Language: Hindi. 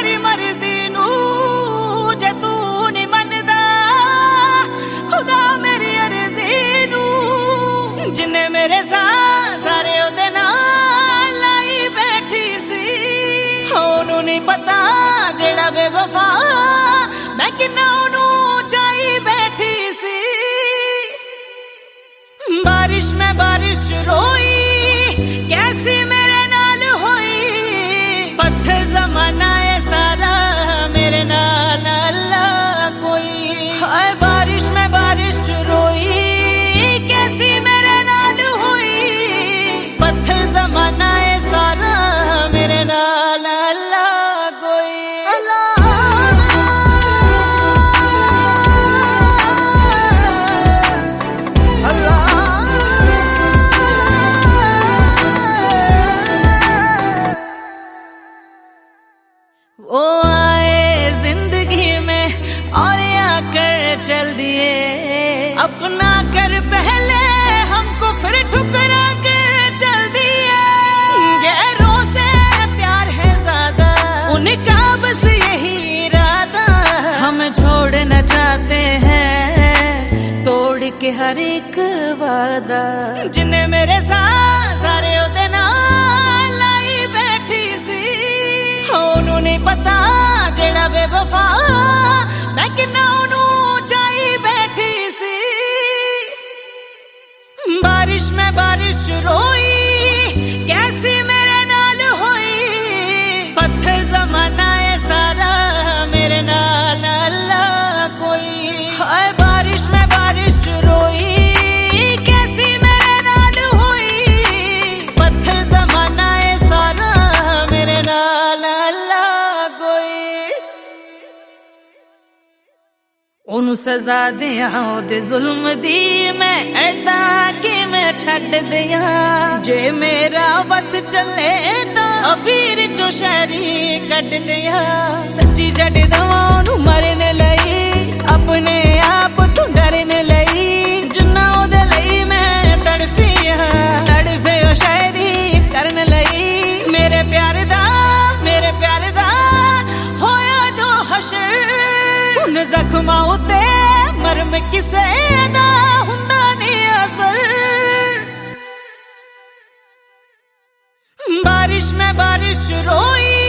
तेरी मर्जी नू जे तू नहीं मनदा खुदा मेरी अर्जी नू जिन्ने मेरे सारे ओदे नाल लाई बैठी सी ओनू नहीं पता जेड़ा बेवफा मैं किन्ना ओनू चाही बैठी सी। बारिश में बारिश रोई कैसी मेरे नाल होई पत्थर जमाना है सारा मेरे नाल अल्लाह कोई। हाय बारिश में बारिश रोई कैसी मेरे नाल होई पत्थर जमाना है सारा मेरे नाल अल्लाह कोई। वो आए जिंदगी में और आकर चल दिए अपना कर पहले हमको फिर ठुकरा कर चल दिए। गैरों से प्यार है ज्यादा उनका बस यही इरादा हम छोड़ना चाहते हैं तोड़ के हर एक वादा जिन्हें मेरे सारे ओदे नाल लाई बैठी सी ओनू नहीं पता जेड़ा बेवफा मैं किन्ना ओनू चाही बैठी सी। बारिश में बारिश रोई कैसी मेरे नाल होई पत्थर जमाना है सारा मेरे नाल अल्लाह कोई। हाय बारिश में बारिश रोई कैसी मेरे नाल होई पत्थर जमाना है सारा मेरे नाल ओनू सजा दिया ओदे जुल्म दी मैं ऐदा कि मैं छड़ दिया जे मेरा बस चले तो अबीर चो शहरी कट दिया सच्ची छड़ दवा ओनू मरने लई अपने आप तू डरने लई जुन्ना ओदे लई मैं तड़फिया तड़फे ओ शहरी करने लई मेरे प्यार दा होया जो हशर उन जख्मां उते मरम किसे दा हुंदा नहीं असर। बारिश में बारिश रोई